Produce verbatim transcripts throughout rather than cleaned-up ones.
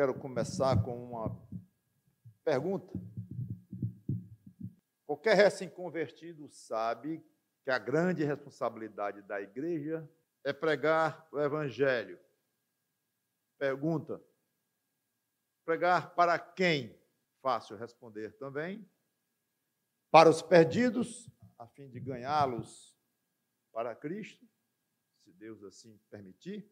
quero começar com uma pergunta. Qualquer recém-convertido sabe que a grande responsabilidade da igreja é pregar o evangelho. Pergunta: pregar para quem? Fácil responder também. Para os perdidos, a fim de ganhá-los para Cristo, se Deus assim permitir,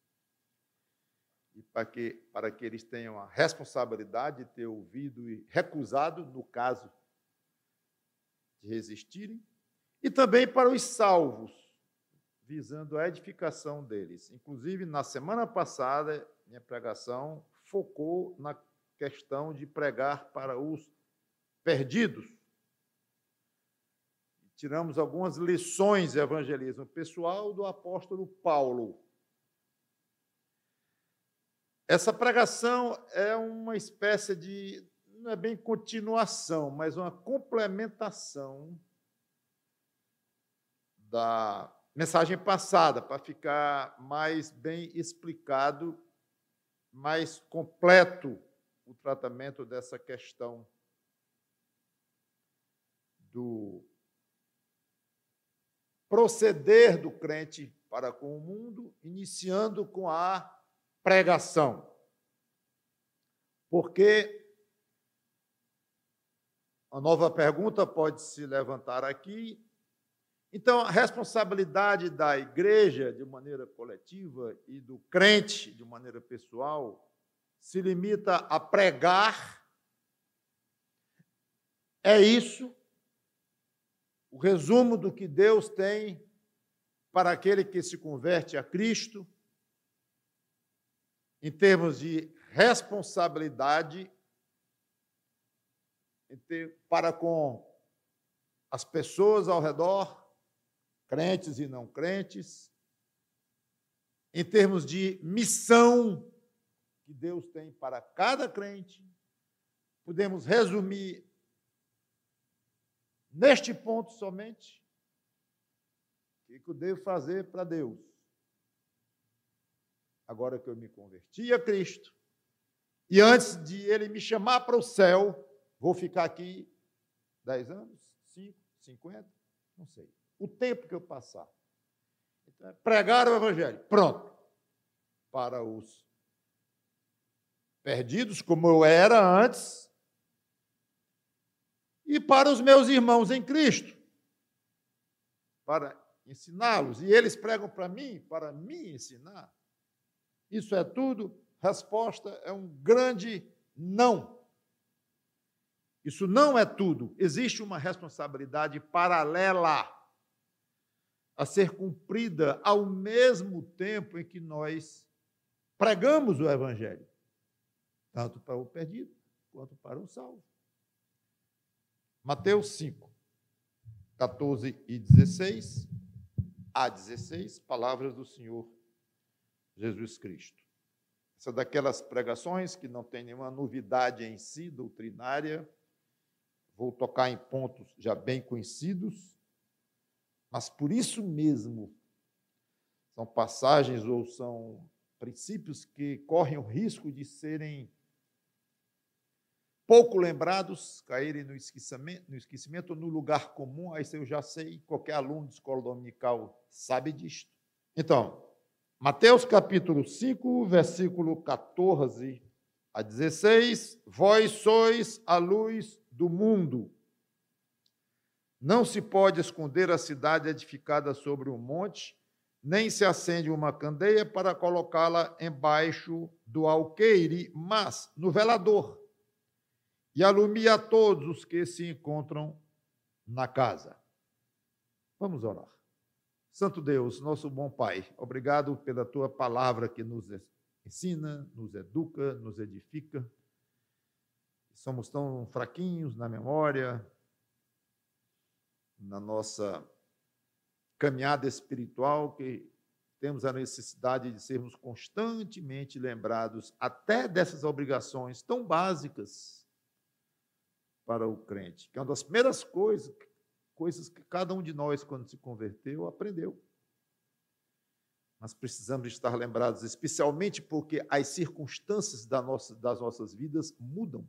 e para que, para que eles tenham a responsabilidade de ter ouvido e recusado, no caso de resistirem, e também para os salvos, visando a edificação deles. Inclusive, na semana passada, minha pregação focou na questão de pregar para os perdidos. Tiramos algumas lições de evangelismo pessoal do apóstolo Paulo. Essa pregação é uma espécie de, não é bem continuação, mas uma complementação da mensagem passada, para ficar mais bem explicado, mais completo o tratamento dessa questão do proceder do crente para com o mundo, iniciando com a pregação. Porque a nova pergunta pode se levantar aqui. Então, a responsabilidade da igreja, de maneira coletiva, e do crente, de maneira pessoal, se limita a pregar. É isso o resumo do que Deus tem para aquele que se converte a Cristo, em termos de responsabilidade para com as pessoas ao redor, crentes e não crentes, em termos de missão que Deus tem para cada crente. Podemos resumir neste ponto somente o que eu devo fazer para Deus. Agora que eu me converti a Cristo, e antes de Ele me chamar para o céu, vou ficar aqui dez anos, cinco, cinquenta, não sei. O tempo que eu passar. Então, é pregar o evangelho. Pronto. Para os perdidos, como eu era antes, e para os meus irmãos em Cristo, para ensiná-los. E eles pregam para mim, para me ensinar. Isso é tudo? Resposta é um grande não. Isso não é tudo. Existe uma responsabilidade paralela a ser cumprida ao mesmo tempo em que nós pregamos o evangelho, tanto para o perdido quanto para o salvo. Mateus cinco, catorze e dezesseis a dezesseis, palavras do Senhor Jesus Cristo. Essa é daquelas pregações que não tem nenhuma novidade em si, doutrinária. Vou tocar em pontos já bem conhecidos, mas por isso mesmo são passagens ou são princípios que correm o risco de serem pouco lembrados, caírem no esquecimento, no esquecimento, no lugar comum. Aí eu já sei, qualquer aluno de escola dominical sabe disto. Então, Mateus capítulo cinco, versículo catorze a dezesseis, vós sois a luz do mundo. Não se pode esconder a cidade edificada sobre um monte, nem se acende uma candeia para colocá-la embaixo do alqueire, mas no velador, e alumia a todos os que se encontram na casa. Vamos orar. Santo Deus, nosso bom Pai, obrigado pela Tua palavra que nos ensina, nos educa, nos edifica. Somos tão fraquinhos na memória, na nossa caminhada espiritual, que temos a necessidade de sermos constantemente lembrados até dessas obrigações tão básicas para o crente, que é uma das primeiras coisas, coisas que cada um de nós, quando se converteu, aprendeu. mas precisamos estar lembrados, especialmente porque as circunstâncias da nossa, das nossas vidas mudam.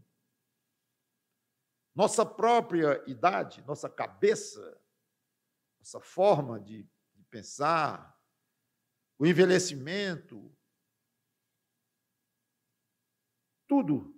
Nossa própria idade, nossa cabeça, nossa forma de, de pensar, o envelhecimento, tudo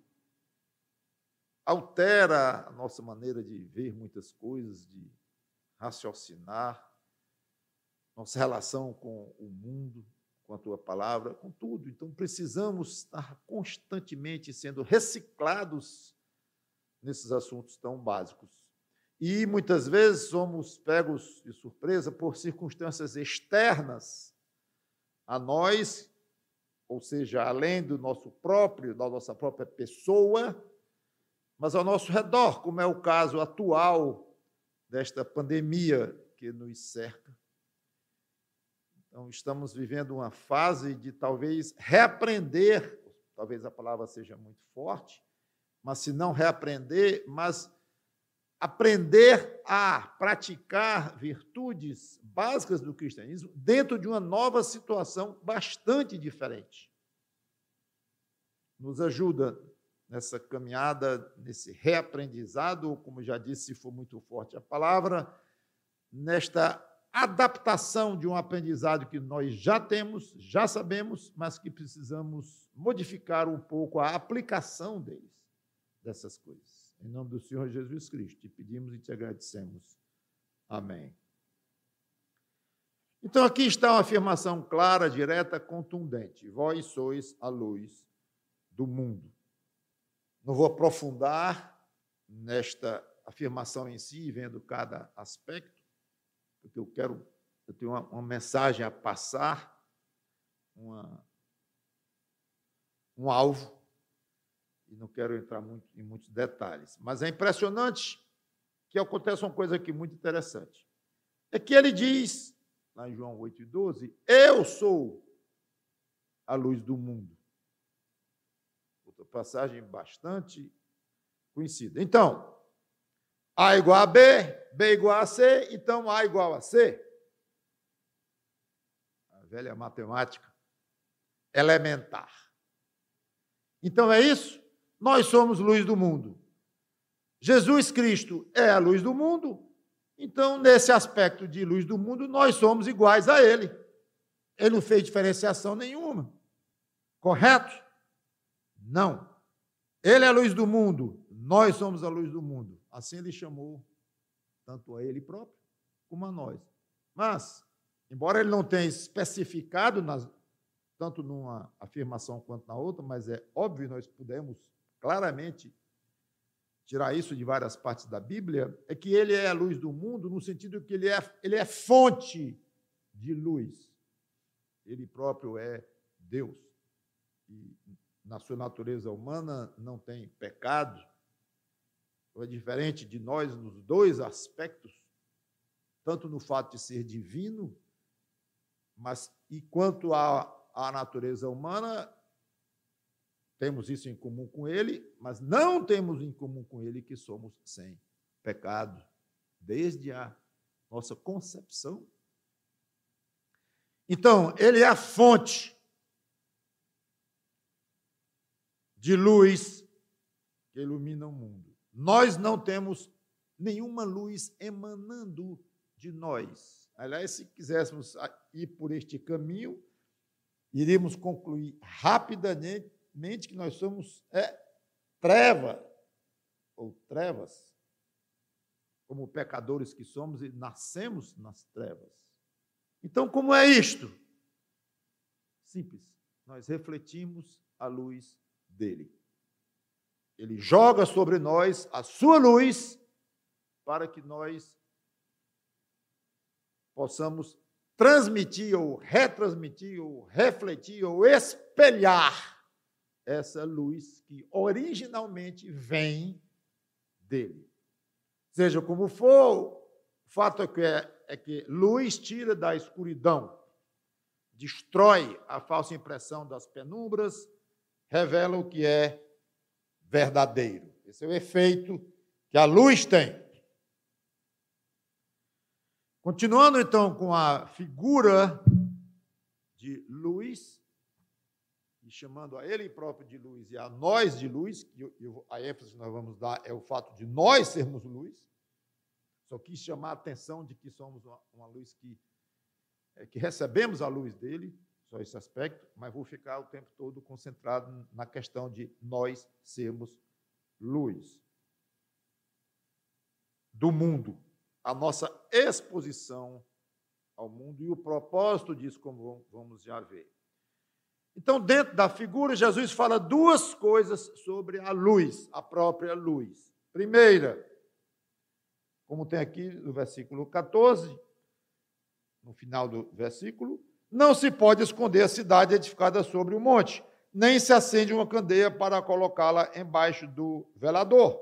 altera a nossa maneira de ver muitas coisas, de raciocinar, nossa relação com o mundo, com a tua palavra, com tudo. Então, precisamos estar constantemente sendo reciclados nesses assuntos tão básicos. E, muitas vezes, somos pegos de surpresa por circunstâncias externas a nós, ou seja, além do nosso próprio, da nossa própria pessoa, mas ao nosso redor, como é o caso atual desta pandemia que nos cerca. Então, estamos vivendo uma fase de talvez reaprender, talvez a palavra seja muito forte, mas se não reaprender, mas aprender a praticar virtudes básicas do cristianismo dentro de uma nova situação bastante diferente. Nos ajuda nessa caminhada, nesse reaprendizado, ou como já disse, se for muito forte a palavra, nesta adaptação de um aprendizado que nós já temos, já sabemos, mas que precisamos modificar um pouco a aplicação deles, dessas coisas. Em nome do Senhor Jesus Cristo, te pedimos e te agradecemos. Amém. Então, aqui está uma afirmação clara, direta, contundente. Vós sois a luz do mundo. Não vou aprofundar nesta afirmação em si, vendo cada aspecto, porque eu quero, eu tenho uma, uma mensagem a passar, uma, um alvo, e não quero entrar muito, em muitos detalhes. Mas é impressionante que acontece uma coisa aqui muito interessante. É que ele diz, lá em João oito, doze, eu sou a luz do mundo. Outra passagem bastante conhecida. Então, A igual a B, B igual a C, então A igual a C. A velha matemática elementar. Então é isso? Nós somos luz do mundo. Jesus Cristo é a luz do mundo, então, nesse aspecto de luz do mundo, nós somos iguais a Ele. Ele não fez diferenciação nenhuma. Correto? Não. Ele é a luz do mundo, nós somos a luz do mundo. Assim Ele chamou tanto a Ele próprio como a nós. Mas, embora Ele não tenha especificado, nas, tanto numa afirmação quanto na outra, mas é óbvio, nós podemos claramente tirar isso de várias partes da Bíblia, é que Ele é a luz do mundo, no sentido que Ele é, ele é fonte de luz. Ele próprio é Deus. E na sua natureza humana não tem pecado. É diferente de nós nos dois aspectos, tanto no fato de ser divino, mas e quanto à, à natureza humana, temos isso em comum com Ele, mas não temos em comum com Ele que somos sem pecado, desde a nossa concepção. Então, Ele é a fonte de luz que ilumina o mundo. Nós não temos nenhuma luz emanando de nós. Aliás, se quiséssemos ir por este caminho, iríamos concluir rapidamente que nós somos é, treva, ou trevas, como pecadores que somos e nascemos nas trevas. Então, como é isto? Simples. Nós refletimos a luz dele. Ele joga sobre nós a sua luz para que nós possamos transmitir ou retransmitir ou refletir ou espelhar essa luz que originalmente vem dele. Seja como for, o fato é que, é, é que luz tira da escuridão, destrói a falsa impressão das penumbras, revela o que é verdadeiro. Esse é o efeito que a luz tem. Continuando, então, com a figura de luz, e chamando a ele próprio de luz e a nós de luz, que a ênfase que nós vamos dar é o fato de nós sermos luz. Só quis chamar a atenção de que somos uma, uma luz que, é, que recebemos a luz dele, só esse aspecto, mas vou ficar o tempo todo concentrado na questão de nós sermos luz do mundo, a nossa exposição ao mundo e o propósito disso, como vamos já ver. Então, dentro da figura, Jesus fala duas coisas sobre a luz, a própria luz. Primeira, como tem aqui no versículo catorze, no final do versículo, não se pode esconder a cidade edificada sobre o monte, nem se acende uma candeia para colocá-la embaixo do velador.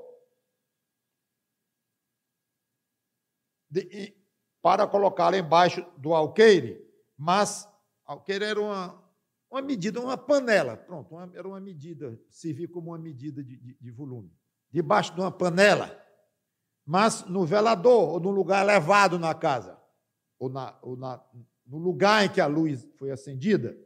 De, para colocá-la embaixo do alqueire, mas alqueire era uma, uma medida, uma panela, pronto, uma, era uma medida, servia como uma medida de, de, de volume, debaixo de uma panela, mas no velador, ou no lugar elevado na casa, ou, na, ou na, no lugar em que a luz foi acendida,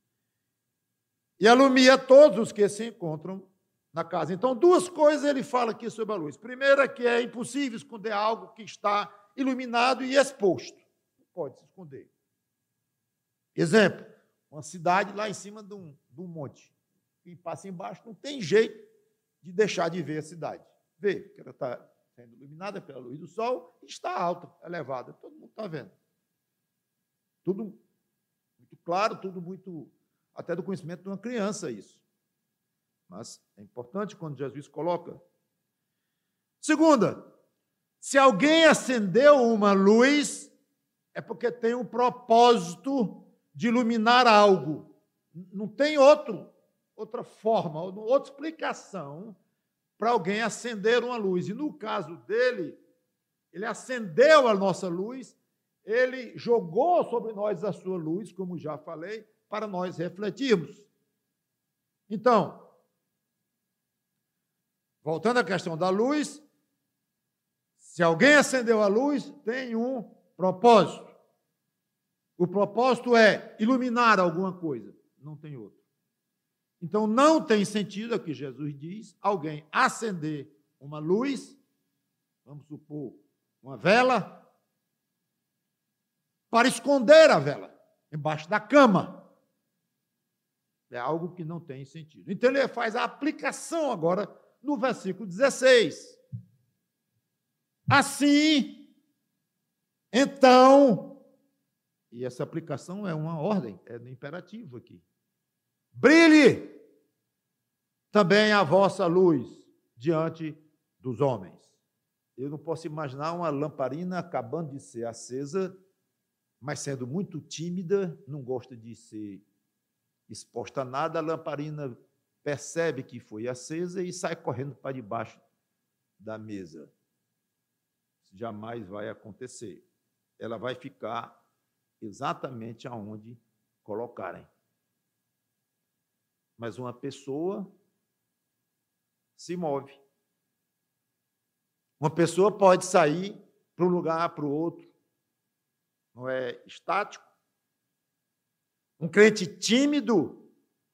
e alumia todos os que se encontram na casa. Então, duas coisas ele fala aqui sobre a luz. Primeira, que é impossível esconder algo que está iluminado e exposto. Não pode se esconder. Exemplo, uma cidade lá em cima de um, de um monte. Quem passa embaixo não tem jeito de deixar de ver a cidade. Vê, que ela está sendo iluminada pela luz do sol e está alta, elevada. Todo mundo está vendo. Tudo muito claro, tudo muito, até do conhecimento de uma criança, isso. Mas é importante quando Jesus coloca. Segunda, se alguém acendeu uma luz, é porque tem um propósito de iluminar algo. Não tem outro, outra forma, outra explicação para alguém acender uma luz. E no caso dele, ele acendeu a nossa luz, ele jogou sobre nós a sua luz, como já falei, para nós refletirmos. Então, voltando à questão da luz, se alguém acendeu a luz, tem um propósito. O propósito é iluminar alguma coisa, não tem outro. Então, não tem sentido, aqui Jesus diz, alguém acender uma luz, vamos supor, uma vela, para esconder a vela embaixo da cama. É algo que não tem sentido. Então, ele faz a aplicação agora no versículo dezesseis. Assim, então, e essa aplicação é uma ordem, é no imperativo aqui. Brilhe também a vossa luz diante dos homens. Eu não posso imaginar uma lamparina acabando de ser acesa, mas sendo muito tímida, não gosta de ser exposta a nada, a lamparina percebe que foi acesa e sai correndo para debaixo da mesa. Isso jamais vai acontecer. Ela vai ficar exatamente aonde colocarem. Mas uma pessoa se move. Uma pessoa pode sair para um lugar, para o outro. Não é estático. Um crente tímido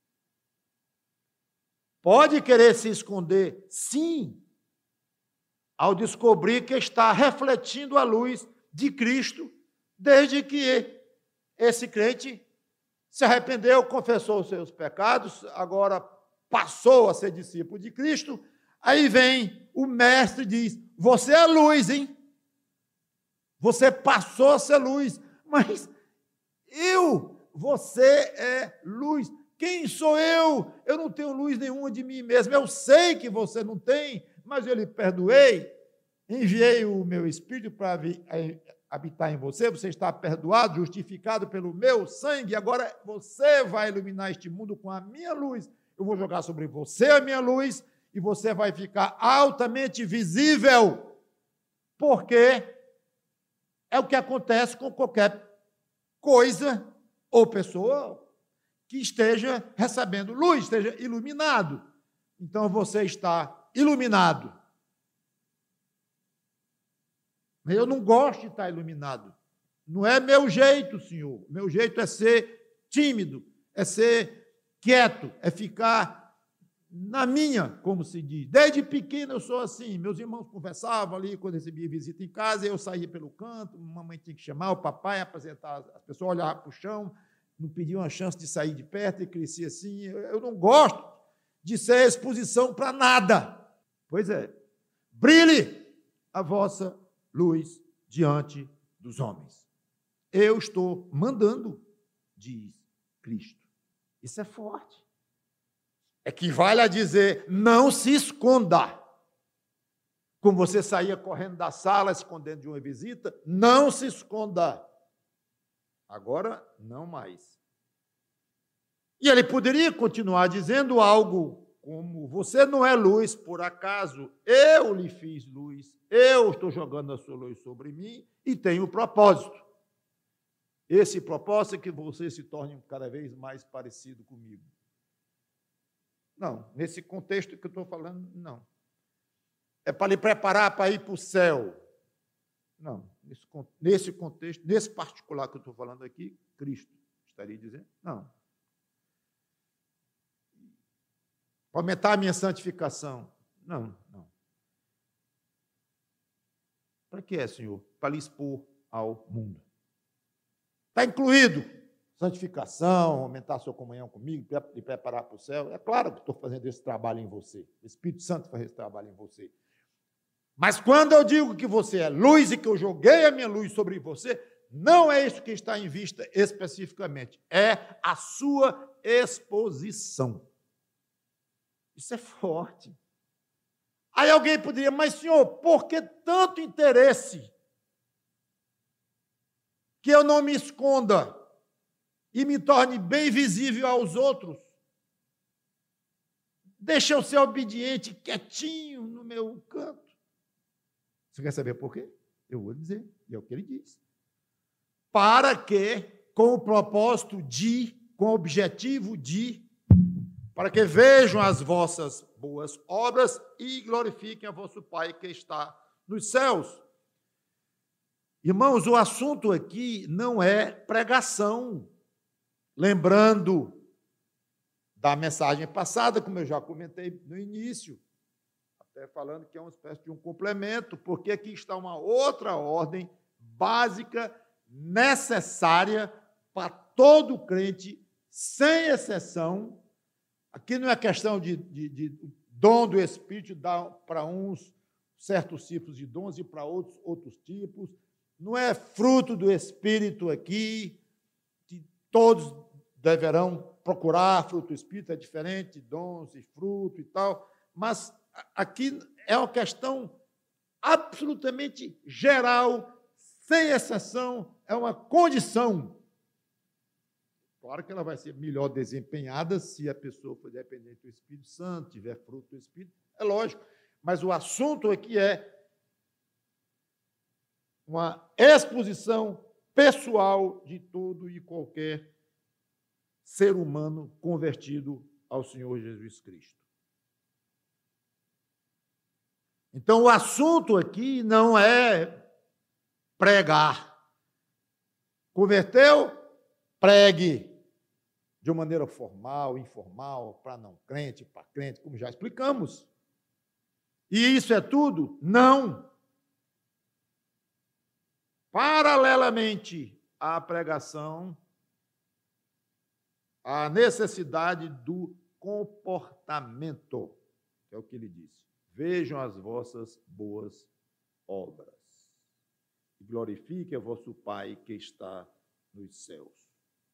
pode querer se esconder, sim, ao descobrir que está refletindo a luz de Cristo, desde que esse crente se arrependeu, confessou os seus pecados, agora passou a ser discípulo de Cristo. Aí vem o mestre e diz: você é luz, hein? Você passou a ser luz, mas eu, você é luz. Quem sou eu? Eu não tenho luz nenhuma de mim mesmo. Eu sei que você não tem, mas eu lhe perdoei. Enviei o meu Espírito para habitar em você. Você está perdoado, justificado pelo meu sangue. Agora você vai iluminar este mundo com a minha luz. Eu vou jogar sobre você a minha luz e você vai ficar altamente visível. Porque é o que acontece com qualquer coisa ou pessoa que esteja recebendo luz, esteja iluminado. Então, você está iluminado. Eu não gosto de estar iluminado. Não é meu jeito, Senhor. Meu jeito é ser tímido, é ser quieto, é ficar na minha, como se diz. Desde pequeno eu sou assim. Meus irmãos conversavam ali quando recebia visita em casa, eu saía pelo canto, mamãe tinha que chamar, o papai apresentar, as pessoas olhavam para o chão, não pediam a chance de sair de perto e crescia assim. Eu não gosto de ser exposição para nada. Pois é, brilhe a vossa luz diante dos homens. Eu estou mandando, diz Cristo. Isso é forte. Equivale a dizer, não se esconda. Como você saía correndo da sala, escondendo de uma visita, não se esconda. Agora, não mais. E ele poderia continuar dizendo algo como, você não é luz por acaso, eu lhe fiz luz, eu estou jogando a sua luz sobre mim e tenho um propósito. Esse propósito é que você se torne cada vez mais parecido comigo. Não, nesse contexto que eu estou falando, não. É para lhe preparar para ir para o céu. Não, nesse, nesse contexto, nesse particular que eu estou falando aqui, Cristo estaria dizendo, não. Para aumentar a minha santificação. Não, não. Para que é, Senhor? Para lhe expor ao mundo. Está incluído santificação, aumentar a sua comunhão comigo, lhe preparar para o céu. É claro que estou fazendo esse trabalho em você. O Espírito Santo faz esse trabalho em você. Mas quando eu digo que você é luz e que eu joguei a minha luz sobre você, não é isso que está em vista especificamente. É a sua exposição. Isso é forte. Aí alguém poderia, mas senhor, por que tanto interesse que eu não me esconda e me torne bem visível aos outros? Deixa eu ser obediente, quietinho no meu canto. Você quer saber por quê? Eu vou dizer, e é o que ele diz. Para que, com o propósito de, com o objetivo de, para que vejam as vossas boas obras e glorifiquem a vosso Pai que está nos céus. Irmãos, o assunto aqui não é pregação. Lembrando da mensagem passada, como eu já comentei no início, até falando que é uma espécie de um complemento, porque aqui está uma outra ordem básica, necessária para todo crente, sem exceção. Aqui não é questão de, de, de dom do Espírito, dar para uns certos tipos de dons e para outros outros tipos. Não é fruto do Espírito aqui, que todos deverão procurar fruto do Espírito, é diferente, dons e fruto e tal, mas aqui é uma questão absolutamente geral, sem exceção, é uma condição. Claro que ela vai ser melhor desempenhada se a pessoa for dependente do Espírito Santo, tiver fruto do Espírito, é lógico. Mas o assunto aqui é uma exposição pessoal de todo e qualquer ser humano convertido ao Senhor Jesus Cristo. Então, o assunto aqui não é pregar. Converteu? Pregue. De uma maneira formal, informal, para não crente, para crente, como já explicamos. E isso é tudo? Não. Paralelamente à pregação, a necessidade do comportamento, que é o que ele disse. Vejam as vossas boas obras e glorifique a vosso Pai que está nos céus.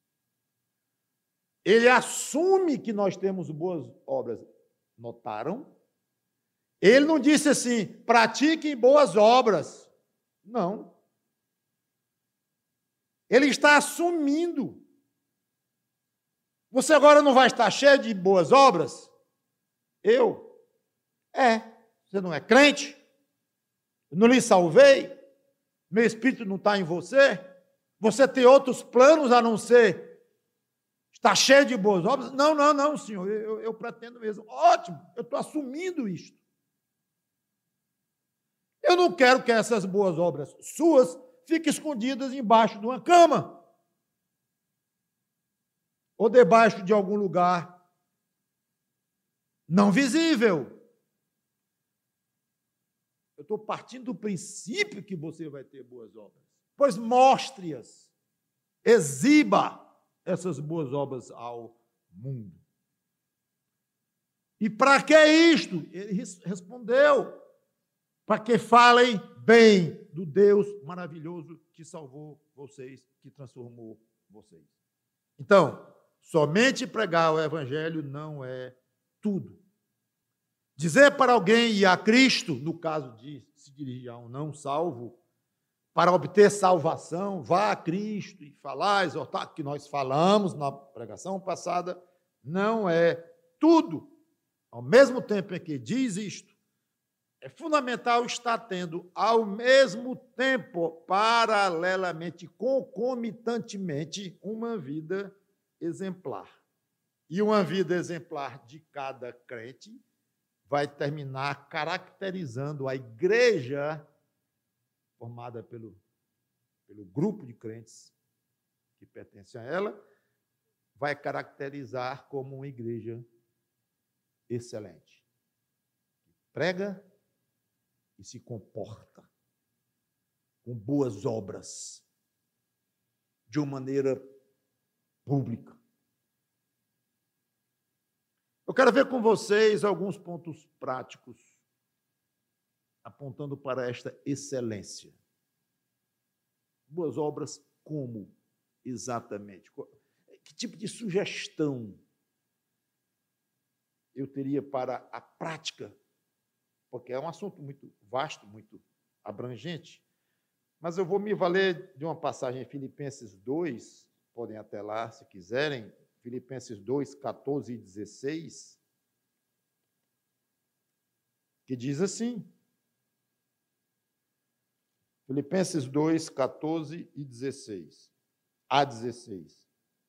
Ele assume que nós temos boas obras. Notaram? Ele não disse assim, pratiquem boas obras. Não. Ele está assumindo. Você agora não vai estar cheio de boas obras? Eu? É. Você não é crente? Eu não lhe salvei? Meu espírito não está em você? Você tem outros planos a não ser estar cheio de boas obras? Não, não, não, senhor. Eu, eu pretendo mesmo. Ótimo, eu estou assumindo isto. Eu não quero que essas boas obras suas fiquem escondidas embaixo de uma cama. ou debaixo de algum lugar não visível. Eu estou partindo do princípio que você vai ter boas obras. Pois mostre-as, exiba essas boas obras ao mundo. E para que isto? Ele respondeu, para que falem bem do Deus maravilhoso que salvou vocês, que transformou vocês. Então, somente pregar o evangelho não é tudo. Dizer para alguém ir a Cristo, no caso de se dirigir a um não salvo, para obter salvação, vá a Cristo e falar, exortar, que nós falamos na pregação passada, não é tudo. Ao mesmo tempo em que diz isto, é fundamental estar tendo, ao mesmo tempo, paralelamente, concomitantemente, uma vida exemplar. E uma vida exemplar de cada crente vai terminar caracterizando a igreja formada pelo, pelo grupo de crentes que pertencem a ela, vai caracterizar como uma igreja excelente. Prega e se comporta com boas obras, de uma maneira pública. Eu quero ver com vocês alguns pontos práticos apontando para esta excelência. Boas obras como exatamente? Que tipo de sugestão eu teria para a prática? Porque é um assunto muito vasto, muito abrangente. Mas eu vou me valer de uma passagem em Filipenses dois, podem até lá, se quiserem, Filipenses dois, catorze e dezesseis, que diz assim, Filipenses dois, catorze e dezesseis, a dezesseis.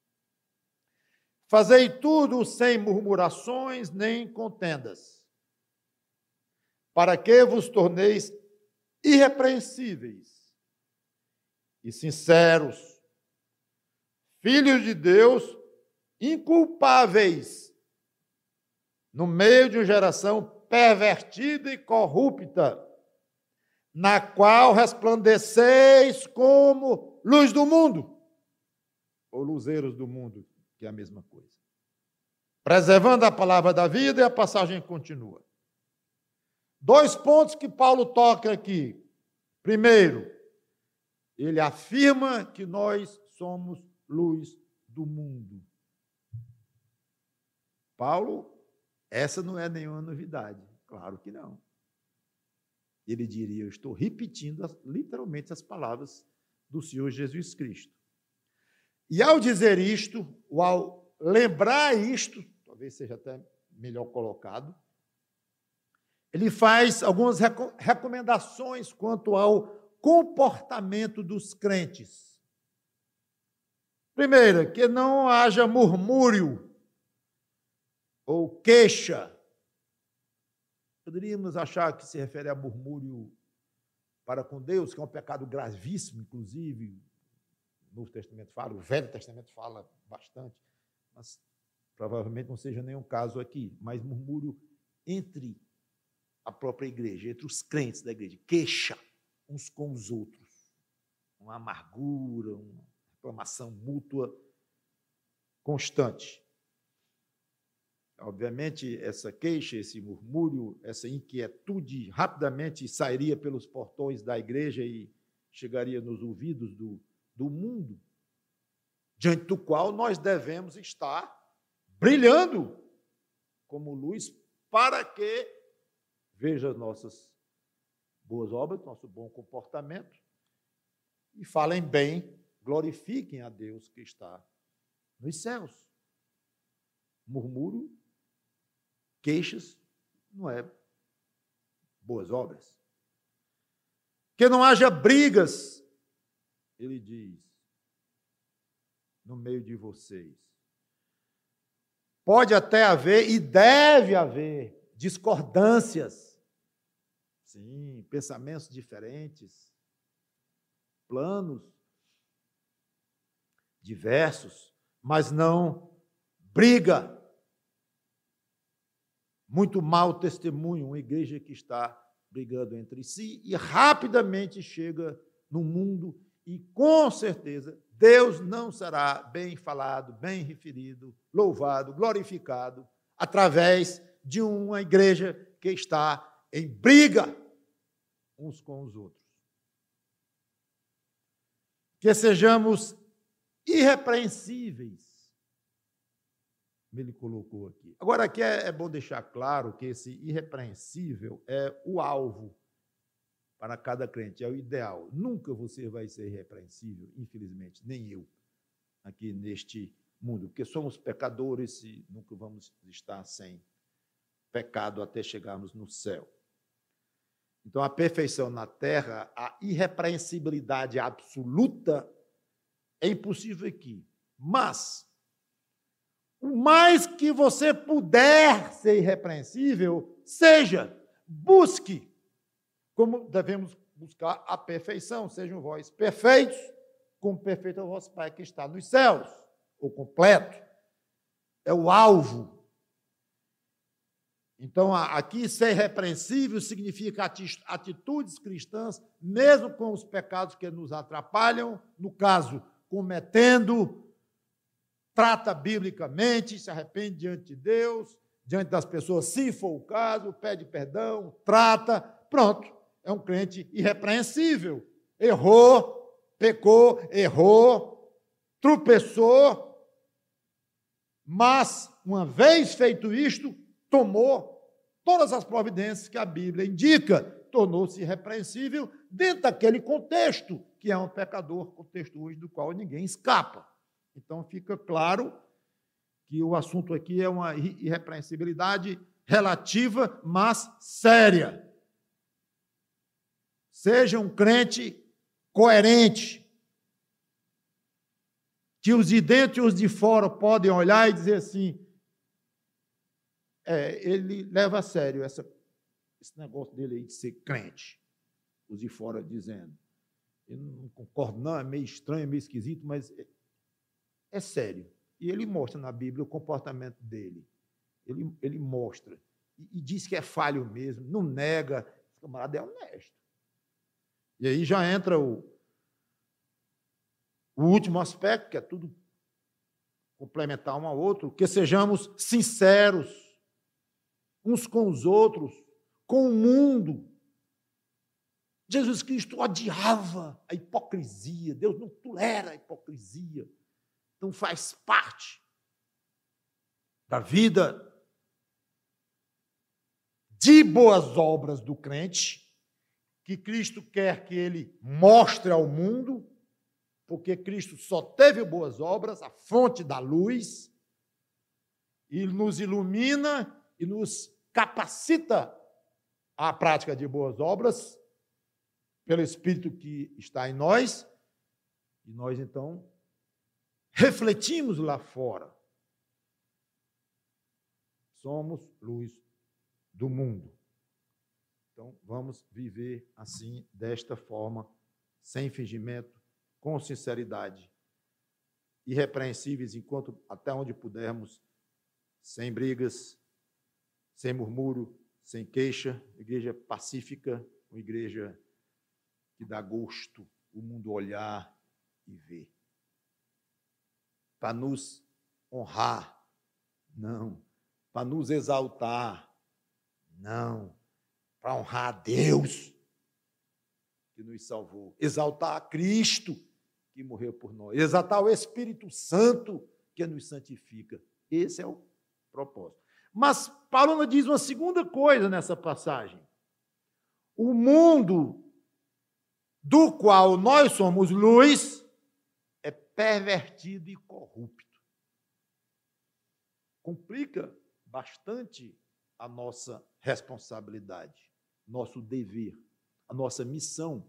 Fazei tudo sem murmurações nem contendas, para que vos torneis irrepreensíveis e sinceros, filhos de Deus, inculpáveis, no meio de uma geração pervertida e corrupta, na qual resplandeceis como luz do mundo, ou luzeiros do mundo, que é a mesma coisa. Preservando a palavra da vida, e a passagem continua. Dois pontos que Paulo toca aqui. Primeiro, ele afirma que nós somos luz do mundo. Paulo, essa não é nenhuma novidade. Claro que não. Ele diria, eu estou repetindo literalmente as palavras do Senhor Jesus Cristo. E ao dizer isto, ou ao lembrar isto, talvez seja até melhor colocado, ele faz algumas recomendações quanto ao comportamento dos crentes. Primeiro, que não haja murmúrio ou queixa. Poderíamos achar que se refere a murmúrio para com Deus, que é um pecado gravíssimo, inclusive, o Novo Testamento fala, o Velho Testamento fala bastante, mas provavelmente não seja nenhum caso aqui, mas murmúrio entre a própria igreja, entre os crentes da igreja, queixa uns com os outros, uma amargura, uma reclamação mútua constante. Obviamente, essa queixa, esse murmúrio, essa inquietude rapidamente sairia pelos portões da igreja e chegaria nos ouvidos do, do mundo, diante do qual nós devemos estar brilhando como luz para que veja as nossas boas obras, nosso bom comportamento e falem bem, glorifiquem a Deus que está nos céus. Murmúrio, queixas, não é boas obras. Que não haja brigas, ele diz, no meio de vocês. Pode até haver e deve haver discordâncias, sim, pensamentos diferentes, planos diversos, mas não briga, muito mau testemunho, uma igreja que está brigando entre si e rapidamente chega no mundo e, com certeza, Deus não será bem falado, bem referido, louvado, glorificado através de uma igreja que está em briga uns com os outros. Que sejamos irrepreensíveis, ele colocou aqui. Agora, aqui é, é bom deixar claro que esse irrepreensível é o alvo para cada crente, é o ideal. Nunca você vai ser irrepreensível, infelizmente, nem eu, aqui neste mundo, porque somos pecadores e nunca vamos estar sem pecado até chegarmos no céu. Então, a perfeição na terra, a irrepreensibilidade absoluta é impossível aqui. Mas, o mais que você puder ser irrepreensível, seja, busque, como devemos buscar a perfeição. Sejam vós perfeitos, como perfeito é o vosso Pai que está nos céus, o completo. É o alvo. Então, aqui, ser irrepreensível significa atitudes cristãs, mesmo com os pecados que nos atrapalham, no caso, cometendo, trata biblicamente, se arrepende diante de Deus, diante das pessoas, se for o caso, pede perdão, trata, pronto, é um crente irrepreensível. Errou, pecou, errou, tropeçou, mas, uma vez feito isto, tomou todas as providências que a Bíblia indica, tornou-se irrepreensível dentro daquele contexto, que é um pecador, contexto hoje do qual ninguém escapa. Então, fica claro que o assunto aqui é uma irrepreensibilidade relativa, mas séria. Seja um crente coerente, que os de dentro e os de fora podem olhar e dizer assim, é, ele leva a sério essa, esse negócio dele aí de ser crente. Os de fora dizendo, eu não concordo não, é meio estranho, é meio esquisito, mas é, é sério. E ele mostra na Bíblia o comportamento dele. Ele, ele mostra. E, e diz que é falho mesmo, não nega. Esse camarada é honesto. E aí já entra o, o último aspecto, que é tudo complementar um ao outro, que sejamos sinceros uns com os outros, com o mundo. Jesus Cristo odiava a hipocrisia. Deus não tolera a hipocrisia. Então, faz parte da vida de boas obras do crente, que Cristo quer que ele mostre ao mundo, porque Cristo só teve boas obras, a fonte da luz, e nos ilumina e nos capacita à prática de boas obras, pelo Espírito que está em nós, e nós, então, refletimos lá fora. Somos luz do mundo. Então, vamos viver assim, desta forma, sem fingimento, com sinceridade, irrepreensíveis enquanto até onde pudermos, sem brigas, sem murmúrio, sem queixa, igreja pacífica, uma igreja que dá gosto o mundo olhar e ver. Para nos honrar, não. Para nos exaltar, não. Para honrar a Deus, que nos salvou. Exaltar a Cristo, que morreu por nós. Exaltar o Espírito Santo, que nos santifica. Esse é o propósito. Mas Paulo diz uma segunda coisa nessa passagem. O mundo do qual nós somos luz é pervertido e corrupto. Complica bastante a nossa responsabilidade, nosso dever, a nossa missão.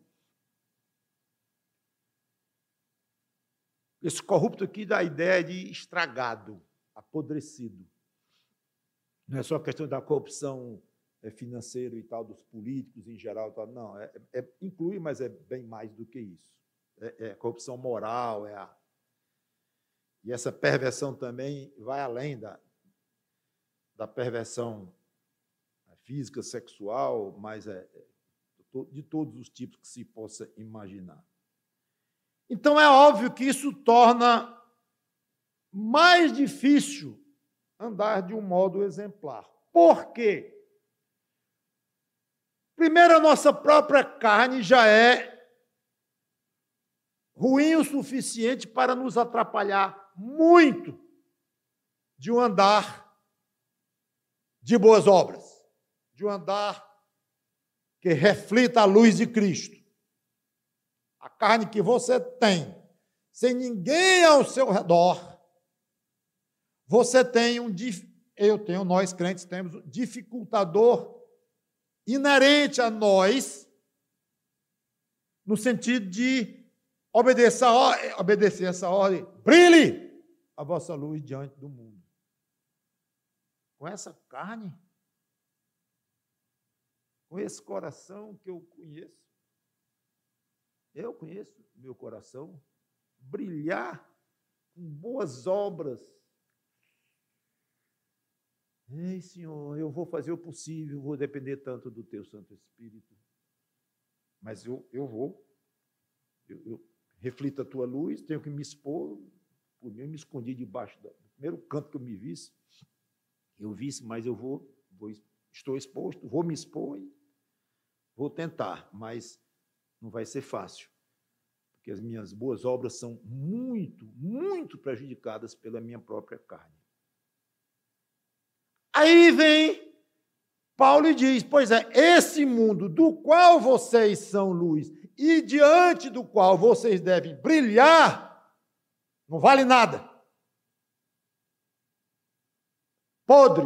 Esse corrupto aqui dá a ideia de estragado, apodrecido. Não é só a questão da corrupção financeira e tal, dos políticos em geral. Tal. Não, é, é, inclui, mas é bem mais do que isso. É, é corrupção moral, é a, E essa perversão também vai além da, da perversão física, sexual, mas é, de todos os tipos que se possa imaginar. Então, é óbvio que isso torna mais difícil andar de um modo exemplar. Por quê? Primeiro, a nossa própria carne já é ruim o suficiente para nos atrapalhar muito de um andar de boas obras, de um andar que reflita a luz de Cristo. A carne que você tem, sem ninguém ao seu redor, você tem um, eu tenho, nós crentes temos um dificultador inerente a nós, no sentido de obedecer, a, obedecer essa ordem, brilhe a vossa luz diante do mundo. Com essa carne, com esse coração que eu conheço, eu conheço meu coração, brilhar com boas obras. Ei, Senhor, eu vou fazer o possível, vou depender tanto do Teu Santo Espírito. Mas eu, eu vou, eu, eu reflito a Tua luz, tenho que me expor. Por mim, eu me escondi debaixo do primeiro canto que eu me visse. Eu visse, mas eu vou, vou estou exposto, vou me expor e vou tentar, mas não vai ser fácil, porque as minhas boas obras são muito, muito prejudicadas pela minha própria carne. Aí vem Paulo e diz, pois é, esse mundo do qual vocês são luz e diante do qual vocês devem brilhar, não vale nada. Podre,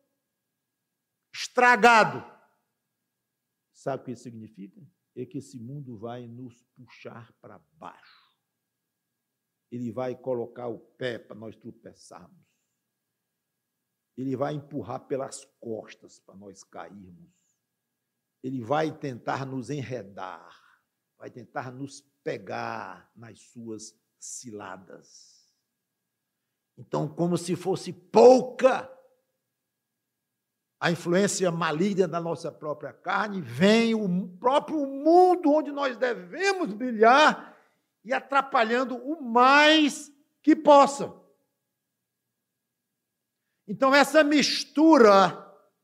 estragado. Sabe o que isso significa? É que esse mundo vai nos puxar para baixo. Ele vai colocar o pé para nós tropeçarmos. Ele vai empurrar pelas costas para nós cairmos. Ele vai tentar nos enredar, vai tentar nos pegar nas suas ciladas. Então, como se fosse pouca a influência maligna da nossa própria carne, vem o próprio mundo onde nós devemos brilhar e atrapalhando o mais que possa. Então, essa mistura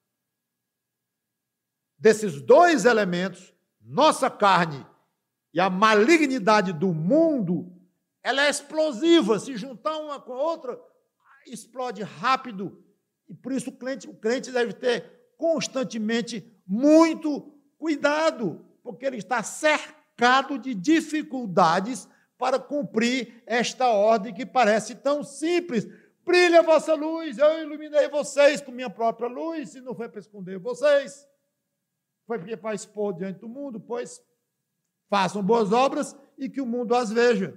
desses dois elementos, nossa carne e a malignidade do mundo, ela é explosiva. Se juntar uma com a outra, explode rápido. E por isso o crente, o crente deve ter constantemente muito cuidado, porque ele está cercado de dificuldades para cumprir esta ordem que parece tão simples. Brilha a vossa luz, eu iluminei vocês com minha própria luz, e não foi para esconder vocês, foi porque para expor diante do mundo, pois façam boas obras e que o mundo as veja.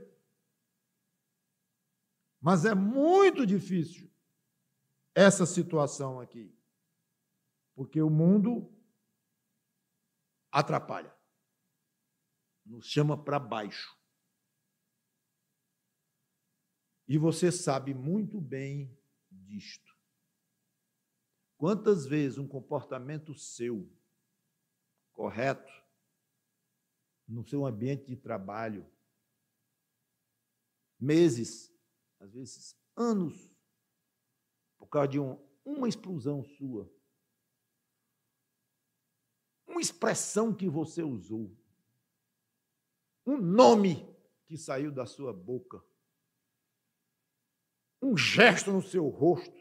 Mas é muito difícil essa situação aqui, porque o mundo atrapalha, nos chama para baixo. E você sabe muito bem disto. Quantas vezes um comportamento seu, correto, no seu ambiente de trabalho, meses, às vezes anos, por causa de um, uma explosão sua, uma expressão que você usou, um nome que saiu da sua boca, um gesto no seu rosto,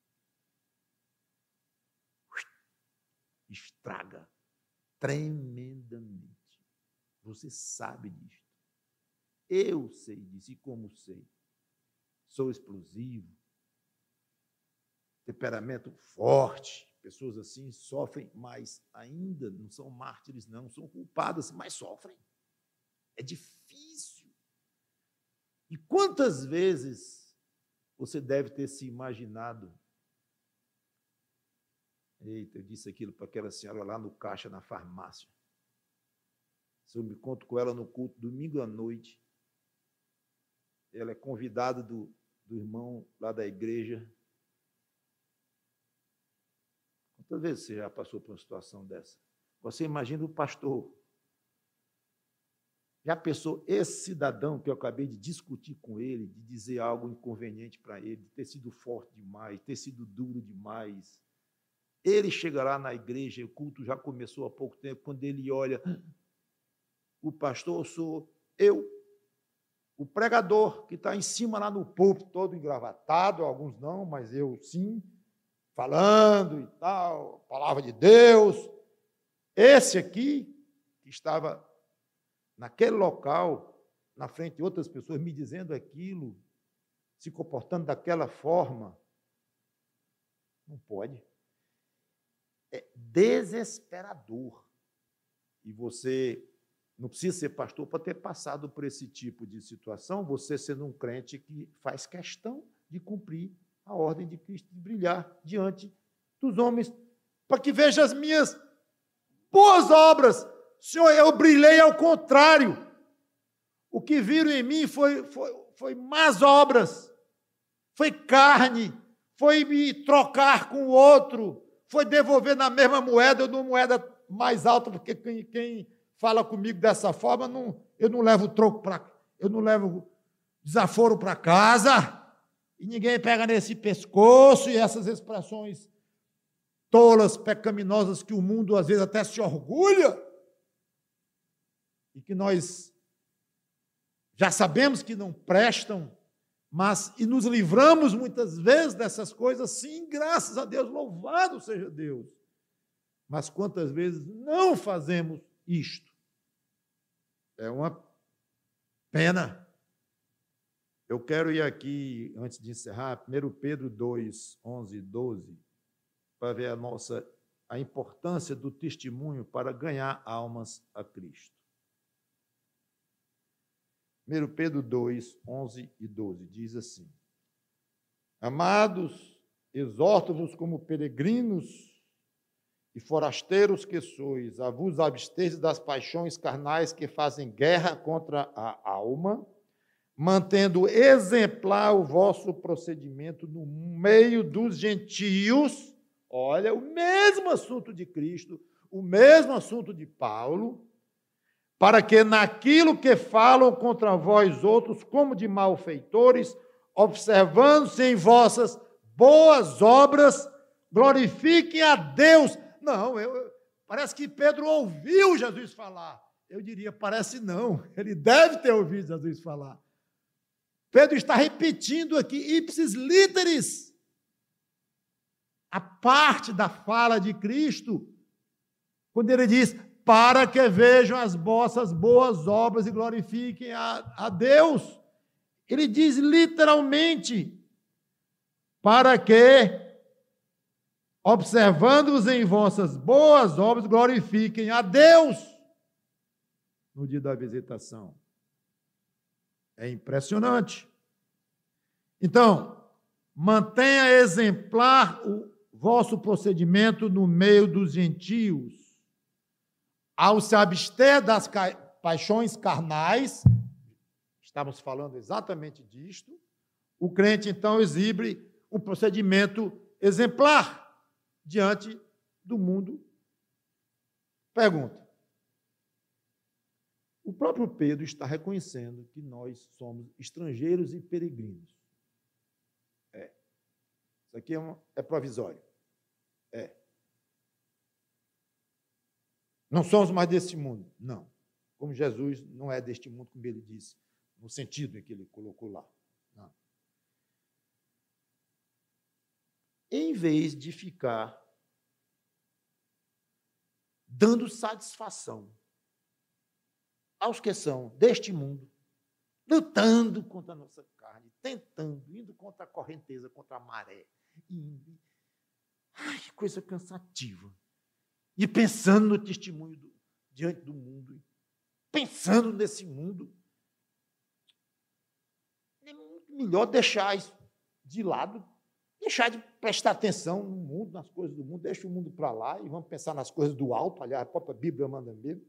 estraga tremendamente. Você sabe disto. Eu sei disso, e como sei. Sou explosivo, temperamento forte. Pessoas assim sofrem mais ainda, não são mártires, não, são culpadas, mas sofrem. É difícil. E quantas vezes você deve ter se imaginado, eita, eu disse aquilo para aquela senhora lá no caixa, na farmácia. Se eu me encontro com ela no culto, domingo à noite, ela é convidada do, do irmão lá da igreja. Quantas vezes você já passou por uma situação dessa? Você imagina o pastor. Já pensou esse cidadão que eu acabei de discutir com ele, de dizer algo inconveniente para ele, de ter sido forte demais, ter sido duro demais. Ele chega lá na igreja, o culto já começou há pouco tempo, quando ele olha, o pastor sou eu, o pregador que está em cima lá no púlpito, todo engravatado, alguns não, mas eu sim, falando e tal, palavra de Deus. Esse aqui, que estava naquele local, na frente de outras pessoas, me dizendo aquilo, se comportando daquela forma, não pode. É desesperador. E você não precisa ser pastor para ter passado por esse tipo de situação, você sendo um crente que faz questão de cumprir a ordem de Cristo, de brilhar diante dos homens, para que veja as minhas boas obras. Senhor, eu brilhei ao contrário. O que viram em mim foi, foi, foi más obras, foi carne, foi me trocar com o outro, foi devolver na mesma moeda ou numa moeda mais alta, porque quem, quem fala comigo dessa forma, não, eu não levo troco para, eu não levo desaforo para casa, e ninguém pega nesse pescoço, e essas expressões tolas, pecaminosas, que o mundo às vezes até se orgulha, e que nós já sabemos que não prestam, mas e nos livramos muitas vezes dessas coisas, sim, graças a Deus, louvado seja Deus. Mas quantas vezes não fazemos isto? É uma pena. Eu quero ir aqui, antes de encerrar, primeiro Pedro dois, onze e doze, para ver a nossa a importância do testemunho para ganhar almas a Cristo. primeiro Pedro dois, onze e doze, diz assim: Amados, exorto-vos como peregrinos e forasteiros que sois, a vos absteres das paixões carnais que fazem guerra contra a alma, mantendo exemplar o vosso procedimento no meio dos gentios. Olha, o mesmo assunto de Cristo, o mesmo assunto de Paulo, para que naquilo que falam contra vós outros, como de malfeitores, observando-se em vossas boas obras, glorifiquem a Deus. Não, eu, parece que Pedro ouviu Jesus falar. Eu diria, parece não, ele deve ter ouvido Jesus falar. Pedro está repetindo aqui, ipsis literis, a parte da fala de Cristo, quando ele diz, para que vejam as vossas boas obras e glorifiquem a, a Deus. Ele diz literalmente, para que, observando-os em vossas boas obras, glorifiquem a Deus no dia da visitação. É impressionante. Então, mantenha exemplar o vosso procedimento no meio dos gentios, ao se abster das paixões carnais, estamos falando exatamente disto, o crente, então, exibe um procedimento exemplar diante do mundo. Pergunta. O próprio Pedro está reconhecendo que nós somos estrangeiros e peregrinos. É. Isso aqui é, uma, é provisório. É. Não somos mais deste mundo. Não. Como Jesus não é deste mundo, como ele disse, no sentido em que ele colocou lá. Não. Em vez de ficar dando satisfação aos que são deste mundo, lutando contra a nossa carne, tentando, indo contra a correnteza, contra a maré, indo. Ai, que coisa cansativa. E pensando no testemunho do, diante do mundo, pensando nesse mundo, é muito melhor deixar isso de lado, deixar de prestar atenção no mundo, nas coisas do mundo, deixa o mundo para lá e vamos pensar nas coisas do alto. Aliás, a própria Bíblia manda mesmo.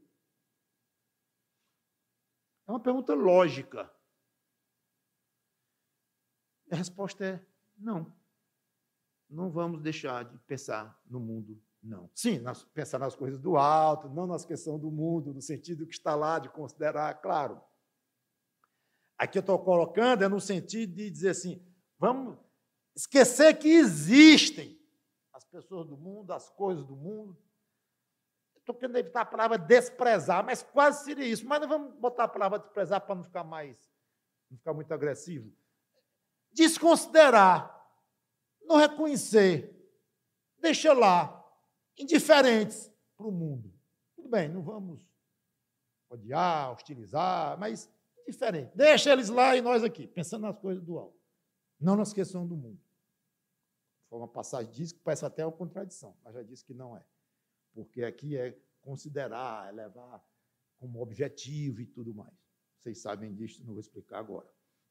É uma pergunta lógica. A resposta é não. Não vamos deixar de pensar no mundo, não. Sim, nós pensar nas coisas do alto, não nas questões do mundo, no sentido que está lá, de considerar, claro. Aqui eu estou colocando é no sentido de dizer assim, vamos esquecer que existem as pessoas do mundo, as coisas do mundo. Estou querendo evitar a palavra desprezar, mas quase seria isso. Mas não vamos botar a palavra desprezar para não ficar mais, não ficar muito agressivo. Desconsiderar, não reconhecer, deixa lá, indiferentes para o mundo. Tudo bem, não vamos odiar, hostilizar, mas indiferente. Deixa eles lá e nós aqui, pensando nas coisas do alto, não nas questões do mundo. Foi uma passagem diz que parece até uma contradição, mas já disse que não é. Porque aqui é considerar, é levar como objetivo e tudo mais. Vocês sabem disso, não vou explicar agora.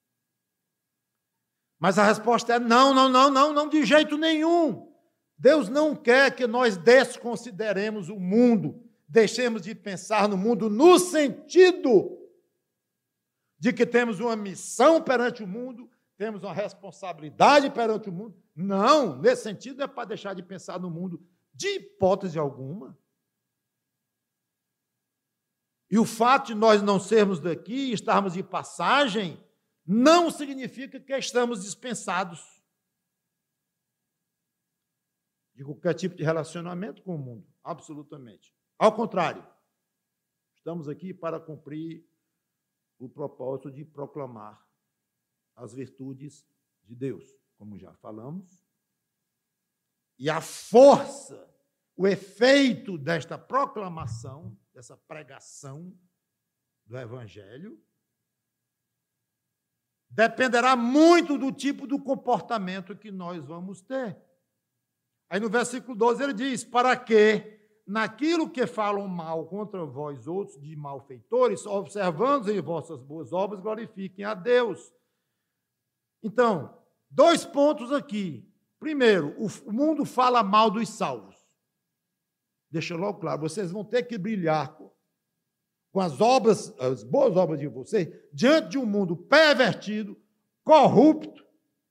Mas a resposta é não, não, não, não, não, de jeito nenhum. Deus não quer que nós desconsideremos o mundo, deixemos de pensar no mundo no sentido de que temos uma missão perante o mundo, temos uma responsabilidade perante o mundo. Não, nesse sentido não é para deixar de pensar no mundo de hipótese alguma. E o fato de nós não sermos daqui, estarmos de passagem, não significa que estamos dispensados de qualquer tipo de relacionamento com o mundo, absolutamente. Ao contrário, estamos aqui para cumprir o propósito de proclamar as virtudes de Deus, como já falamos. E a força, o efeito desta proclamação, dessa pregação do Evangelho, dependerá muito do tipo do comportamento que nós vamos ter. Aí no versículo doze ele diz, para que, naquilo que falam mal contra vós outros, de malfeitores, observando em vossas boas obras, glorifiquem a Deus. Então, dois pontos aqui. Primeiro, o mundo fala mal dos salvos. Deixa logo claro, vocês vão ter que brilhar com as obras, as boas obras de vocês, diante de um mundo pervertido, corrupto,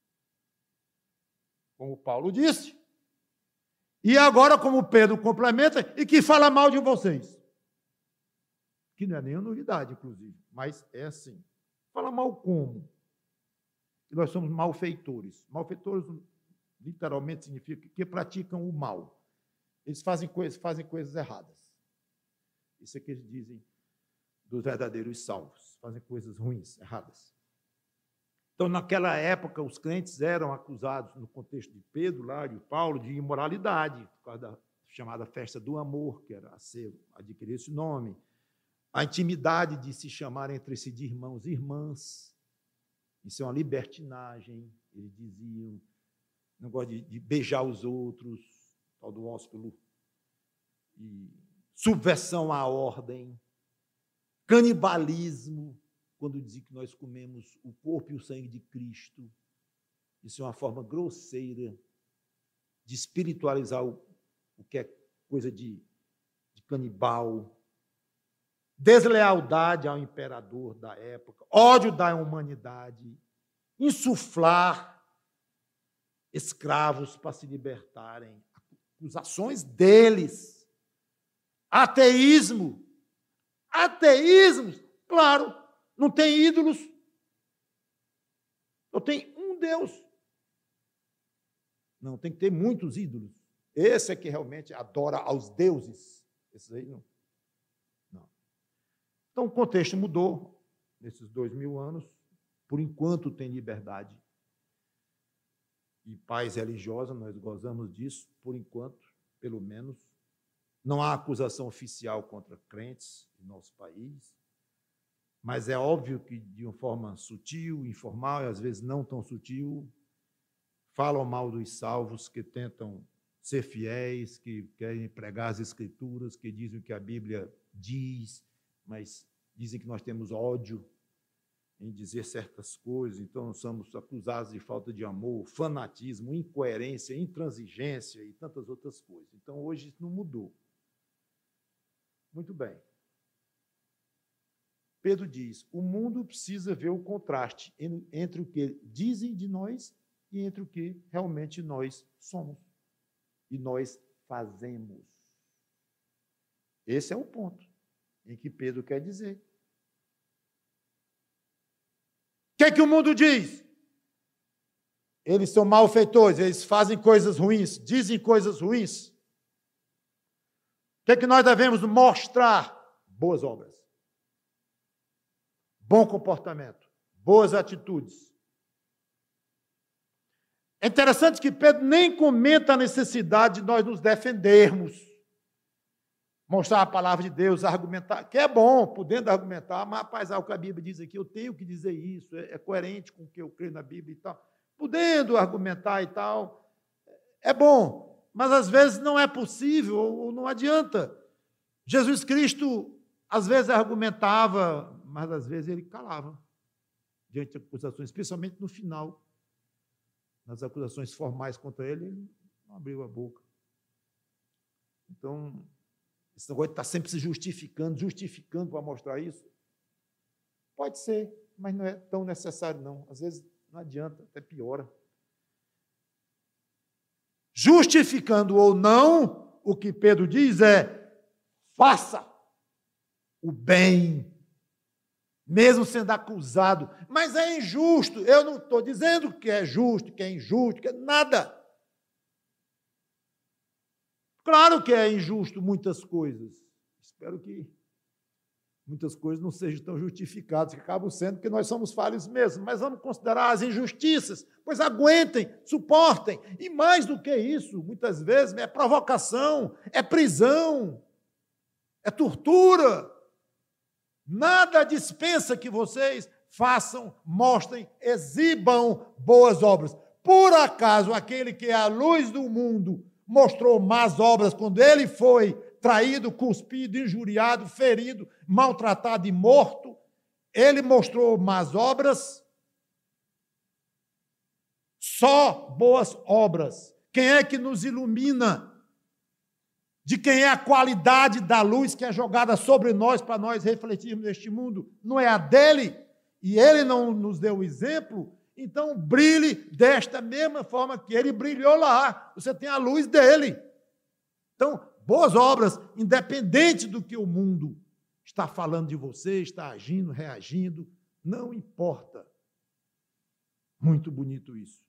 como Paulo disse, e agora, como Pedro complementa, e que fala mal de vocês. Que não é nenhuma novidade, inclusive, mas é assim. Fala mal como? Que nós somos malfeitores. Malfeitores, literalmente, significa que praticam o mal. Eles fazem coisas, fazem coisas erradas. Isso é que eles dizem dos verdadeiros salvos. Fazem coisas ruins, erradas. Então, naquela época, os crentes eram acusados, no contexto de Pedro, lá, de Paulo, de imoralidade, por causa da chamada festa do amor, que era a ser, adquirir esse nome. A intimidade de se chamar entre si de irmãos e irmãs. Isso é uma libertinagem, eles diziam. Negócio de, de beijar os outros, tal do ósculo. E subversão à ordem. Canibalismo, quando dizem que nós comemos o corpo e o sangue de Cristo. Isso é uma forma grosseira de espiritualizar o, o que é coisa de, de canibal. Deslealdade ao imperador da época, ódio da humanidade, insuflar escravos para se libertarem, acusações deles, ateísmo, ateísmo, claro, não tem ídolos, só tem um Deus. Não, tem que ter muitos ídolos. Esse é que realmente adora aos deuses. Esses aí não. Não. Então, o contexto mudou nesses dois mil anos. Por enquanto, tem liberdade e paz religiosa, nós gozamos disso, por enquanto, pelo menos. Não há acusação oficial contra crentes no nosso país, mas é óbvio que, de uma forma sutil, informal, e às vezes não tão sutil, falam mal dos salvos que tentam ser fiéis, que querem pregar as Escrituras, que dizem o que a Bíblia diz, mas dizem que nós temos ódio em dizer certas coisas, então somos acusados de falta de amor, fanatismo, incoerência, intransigência e tantas outras coisas. Então, hoje isso não mudou. Muito bem. Pedro diz, o mundo precisa ver o contraste entre o que dizem de nós e entre o que realmente nós somos e nós fazemos. Esse é o ponto em que Pedro quer dizer. O que é que o mundo diz? Eles são malfeitores, eles fazem coisas ruins, dizem coisas ruins. O que é que nós devemos mostrar? Boas obras. Bom comportamento, boas atitudes. É interessante que Pedro nem comenta a necessidade de nós nos defendermos, mostrar a palavra de Deus, argumentar, que é bom, podendo argumentar, mas, rapaz, o que a Bíblia diz aqui, eu tenho que dizer isso, é, é coerente com o que eu creio na Bíblia e tal. Podendo argumentar e tal, é bom, mas às vezes não é possível, ou não adianta. Jesus Cristo, às vezes, argumentava, mas às vezes ele calava diante de acusações, especialmente no final. Nas acusações formais contra ele, ele não abriu a boca. Então, esse negócio de estar sempre se justificando, justificando para mostrar isso, pode ser, mas não é tão necessário, não. Às vezes não adianta, até piora. Justificando ou não, o que Pedro diz é, faça o bem, mesmo sendo acusado, mas é injusto. Eu não estou dizendo que é justo, que é injusto, que é nada. Claro que é injusto muitas coisas. Espero que muitas coisas não sejam tão justificadas, que acabam sendo, porque nós somos falhos mesmo. Mas vamos considerar as injustiças, pois aguentem, suportem. E mais do que isso, muitas vezes é provocação, é prisão, é tortura. Nada dispensa que vocês façam, mostrem, exibam boas obras. Por acaso, aquele que é a luz do mundo mostrou más obras quando ele foi traído, cuspido, injuriado, ferido, maltratado e morto, ele mostrou más obras? Só boas obras. Quem é que nos ilumina? De quem é a qualidade da luz que é jogada sobre nós para nós refletirmos neste mundo? Não é a dele? E ele não nos deu o exemplo? Então, brilhe desta mesma forma que ele brilhou lá. Você tem a luz dele. Então, boas obras, independente do que o mundo está falando de você, está agindo, reagindo, não importa. Muito bonito isso.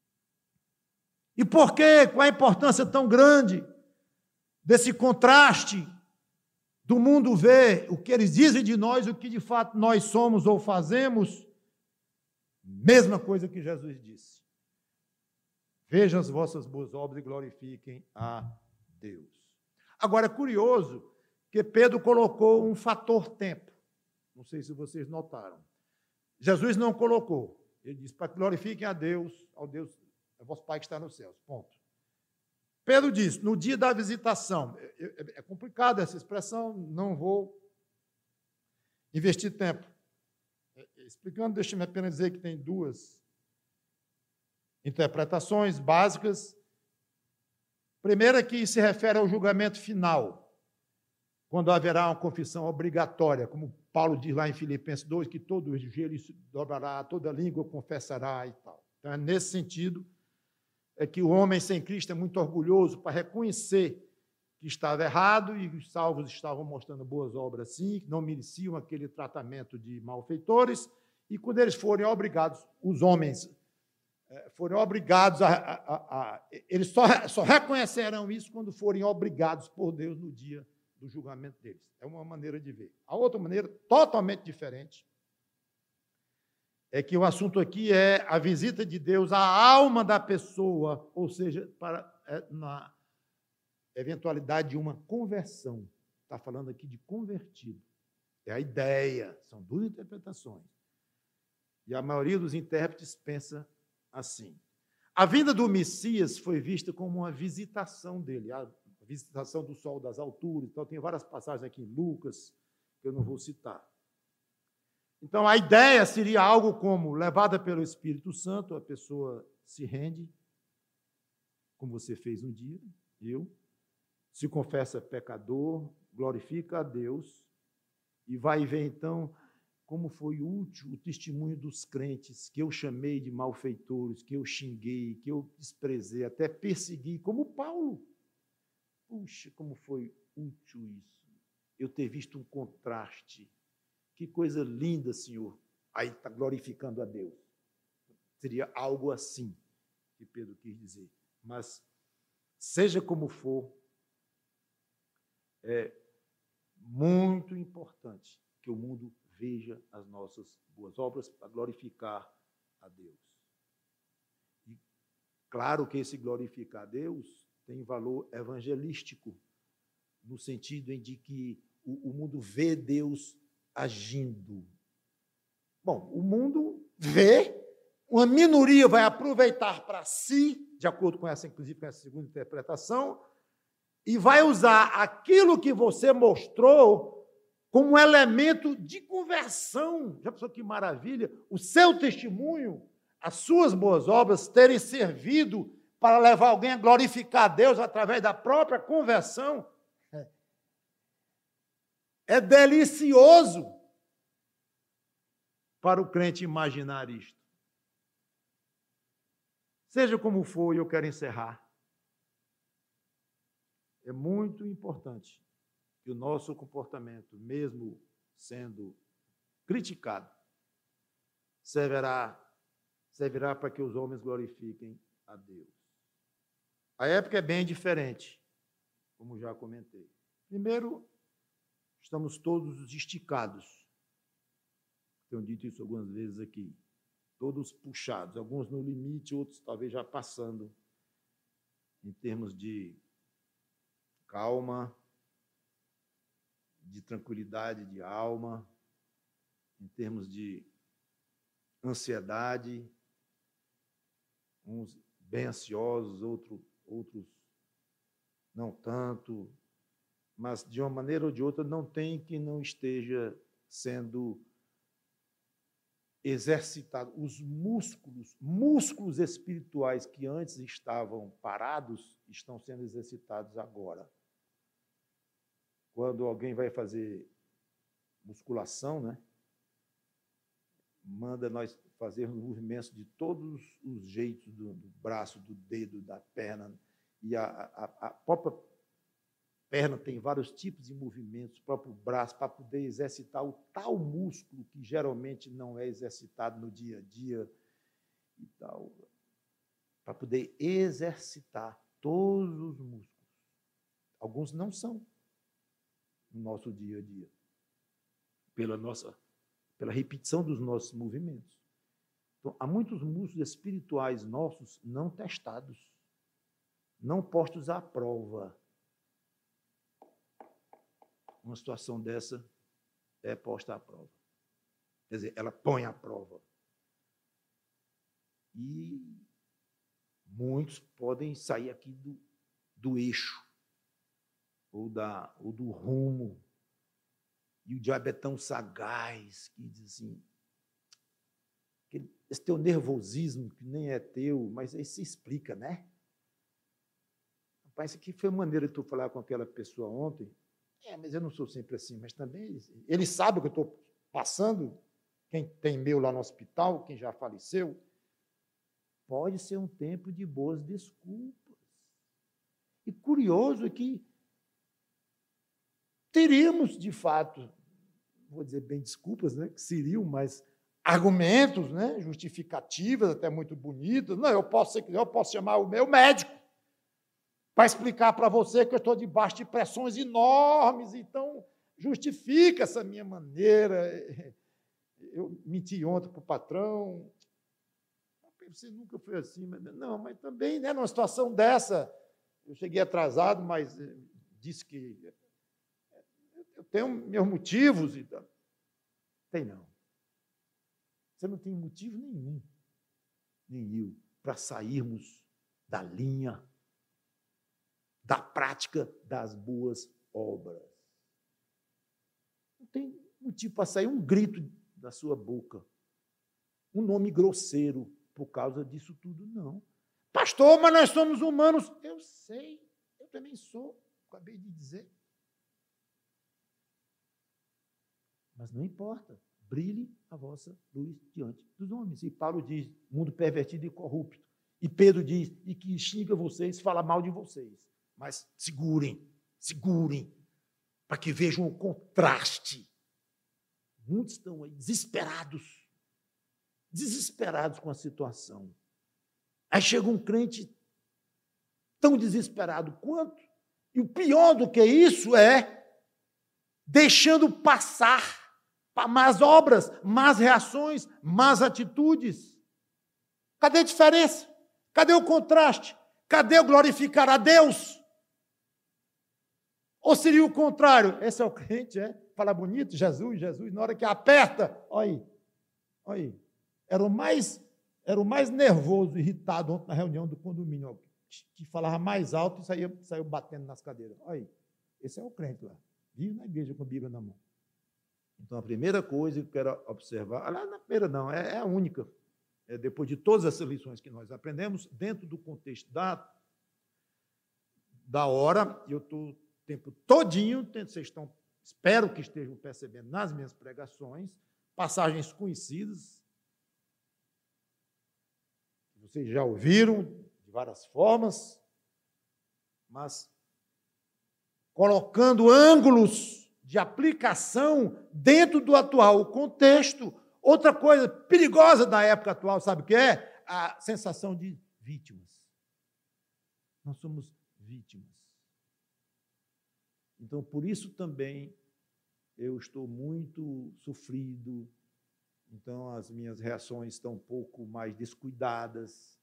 E por quê? Qual a importância tão grande desse contraste do mundo ver o que eles dizem de nós, o que de fato nós somos ou fazemos? Mesma coisa que Jesus disse. Vejam as vossas boas obras e glorifiquem a Deus. Agora, é curioso que Pedro colocou um fator tempo. Não sei se vocês notaram. Jesus não colocou. Ele disse, para que glorifiquem a Deus, ao Deus, ao vosso Pai que está nos céus. Ponto. Pedro disse, no dia da visitação, é, é complicada essa expressão, não vou investir tempo. Explicando, deixe-me apenas dizer que tem duas interpretações básicas. Primeira que se refere ao julgamento final, quando haverá uma confissão obrigatória, como Paulo diz lá em Filipenses dois, que todo joelho se dobrará, toda língua confessará e tal. Então, é nesse sentido é que o homem sem Cristo é muito orgulhoso para reconhecer que estava errado e os salvos estavam mostrando boas obras sim, que não mereciam aquele tratamento de malfeitores, e quando eles forem obrigados, os homens forem obrigados a... a, a, a eles só, só reconhecerão isso quando forem obrigados por Deus no dia do julgamento deles. É uma maneira de ver. A outra maneira, totalmente diferente, é que o assunto aqui é a visita de Deus à alma da pessoa, ou seja, para, é, na eventualidade de uma conversão. Está falando aqui de convertido. É a ideia, são duas interpretações. E a maioria dos intérpretes pensa assim. A vinda do Messias foi vista como uma visitação dele, a visitação do sol das alturas. Então, tem várias passagens aqui em Lucas, que eu não vou citar. Então, a ideia seria algo como, levada pelo Espírito Santo, a pessoa se rende, como você fez um dia, eu, se confessa pecador, glorifica a Deus, e vai ver, então, como foi útil o testemunho dos crentes, que eu chamei de malfeitores, que eu xinguei, que eu desprezei, até persegui, como Paulo. Puxa, como foi útil isso. Eu ter visto um contraste. Que coisa linda, Senhor. Aí está glorificando a Deus. Seria algo assim que Pedro quis dizer. Mas, seja como for, é muito importante que o mundo veja as nossas boas obras para glorificar a Deus. E claro que esse glorificar a Deus tem valor evangelístico, no sentido em de que o, o mundo vê Deus agindo. Bom, o mundo vê, uma minoria vai aproveitar para si, de acordo com essa, inclusive, com essa segunda interpretação, e vai usar aquilo que você mostrou como um elemento de conversão. Já pensou que maravilha? O seu testemunho, as suas boas obras terem servido para levar alguém a glorificar a Deus através da própria conversão. É delicioso para o crente imaginar isto. Seja como for, eu quero encerrar. É muito importante que o nosso comportamento, mesmo sendo criticado, servirá, servirá para que os homens glorifiquem a Deus. A época é bem diferente, como já comentei. Primeiro, estamos todos esticados. Tenho dito isso algumas vezes aqui. Todos puxados, alguns no limite, outros talvez já passando, em termos de calma, de tranquilidade de alma, em termos de ansiedade, uns bem ansiosos, outro, outros não tanto, mas de uma maneira ou de outra não tem que não esteja sendo exercitado. Os músculos, músculos espirituais que antes estavam parados, estão sendo exercitados agora. Quando alguém vai fazer musculação, né, manda nós fazermos movimentos de todos os jeitos do, do braço, do dedo, da perna, e a, a, a própria perna tem vários tipos de movimentos, o próprio braço, para poder exercitar o tal músculo que geralmente não é exercitado no dia a dia e tal, para poder exercitar todos os músculos. Alguns não são no nosso dia a dia, pela nossa, pela repetição dos nossos movimentos. Então, há muitos músculos espirituais nossos não testados, não postos à prova. Uma situação dessa é posta à prova. Quer dizer, ela põe à prova. E muitos podem sair aqui do, do eixo, ou, da, ou do rumo. E o diabo é tão sagaz que diz assim, que esse teu nervosismo, que nem é teu, mas aí se explica, né? Rapaz, isso aqui foi a maneira de tu falar com aquela pessoa ontem. É, mas eu não sou sempre assim, mas também ele sabe o que eu estou passando, quem tem meu lá no hospital, quem já faleceu. Pode ser um tempo de boas desculpas. E curioso é que teríamos, de fato, vou dizer bem desculpas, né, que seriam, mas argumentos, né, justificativas, até muito bonitas. Não, eu posso, se quiser, eu posso chamar o meu médico para explicar para você que eu estou debaixo de pressões enormes, então justifica essa minha maneira. Eu menti ontem para o patrão. Você nunca foi assim, mas não, mas também, né, numa situação dessa, eu cheguei atrasado, mas disse que eu tenho meus motivos. E tal. Tem não. Você não tem motivo nenhum, nem eu, para sairmos da linha da prática das boas obras. Não tem motivo para sair um grito da sua boca, um nome grosseiro por causa disso tudo, não. Pastor, mas nós somos humanos. Eu sei, eu também sou, acabei de dizer. Mas não importa, brilhe a vossa luz diante dos homens. E Paulo diz, mundo pervertido e corrupto. E Pedro diz, e que xinga vocês, fala mal de vocês. Mas segurem, segurem, para que vejam o contraste. Muitos estão aí desesperados, desesperados com a situação. Aí chega um crente tão desesperado quanto, e o pior do que isso é deixando passar para más obras, más reações, más atitudes. Cadê a diferença? Cadê o contraste? Cadê o glorificar a Deus? Ou seria o contrário? Esse é o crente, é? Fala bonito, Jesus, Jesus, na hora que aperta, olha aí, olha aí. Era o mais, era o mais nervoso, irritado ontem na reunião do condomínio, ó, que falava mais alto e saía, saiu batendo nas cadeiras. Olha aí, esse é o crente lá, vive na igreja com a Bíblia na mão. Então, a primeira coisa que eu quero observar, aliás, não é a primeira não, é, é a única, é, depois de todas essas lições que nós aprendemos, dentro do contexto da, da hora, eu estou o tempo todinho, vocês estão, espero que estejam percebendo nas minhas pregações, passagens conhecidas, vocês já ouviram de várias formas, mas colocando ângulos de aplicação dentro do atual contexto. Outra coisa perigosa da época atual, sabe o que é? A sensação de vítimas. Nós somos vítimas. Então, por isso também eu estou muito sofrido, então as minhas reações estão um pouco mais descuidadas,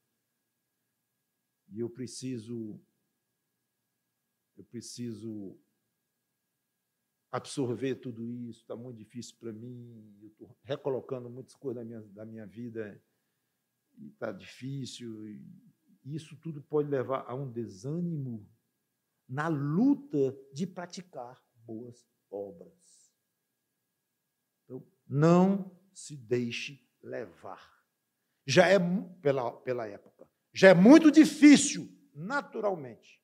e eu preciso, eu preciso absorver tudo isso, está muito difícil para mim, eu estou recolocando muitas coisas da minha, da minha vida, e está difícil, e isso tudo pode levar a um desânimo na luta de praticar boas obras. Então, não se deixe levar. Já é, pela, pela época, já é muito difícil, naturalmente,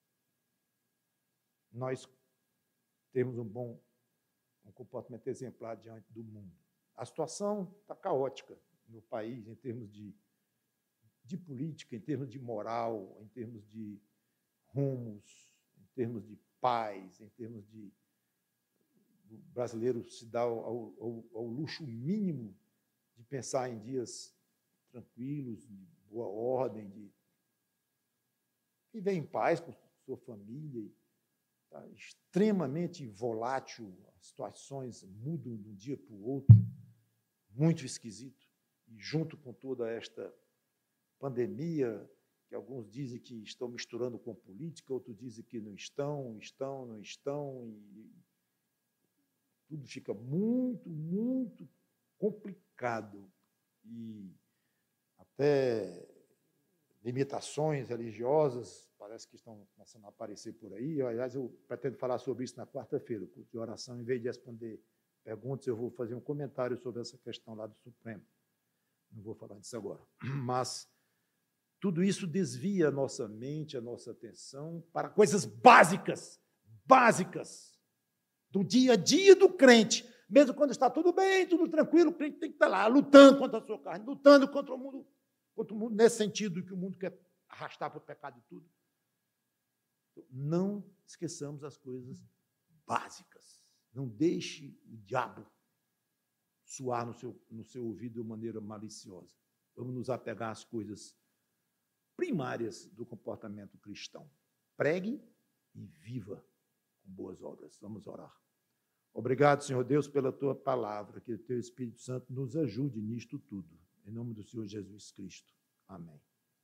nós temos um bom um comportamento exemplar diante do mundo. A situação está caótica no país, em termos de, de política, em termos de moral, em termos de rumos, em termos de paz, em termos de... O brasileiro se dá ao, ao, ao luxo mínimo de pensar em dias tranquilos, de boa ordem, de viver em paz com sua família. Está extremamente volátil, as situações mudam de um dia para o outro, muito esquisito. E junto com toda esta pandemia, que alguns dizem que estão misturando com política, outros dizem que não estão, estão, não estão, e tudo fica muito, muito complicado. E até limitações religiosas parece que estão começando a aparecer por aí. Aliás, eu pretendo falar sobre isso na quarta-feira, culto de oração. Em vez de responder perguntas, eu vou fazer um comentário sobre essa questão lá do Supremo. Não vou falar disso agora. Mas tudo isso desvia a nossa mente, a nossa atenção para coisas básicas, básicas, do dia a dia do crente. Mesmo quando está tudo bem, tudo tranquilo, o crente tem que estar lá, lutando contra a sua carne, lutando contra o mundo, contra o mundo nesse sentido que o mundo quer arrastar para o pecado e tudo. Não esqueçamos as coisas básicas. Não deixe o diabo soar no seu, no seu ouvido de maneira maliciosa. Vamos nos apegar às coisas primárias do comportamento cristão. Pregue e viva com boas obras. Vamos orar. Obrigado, Senhor Deus, pela Tua palavra, que o Teu Espírito Santo nos ajude nisto tudo. Em nome do Senhor Jesus Cristo. Amém.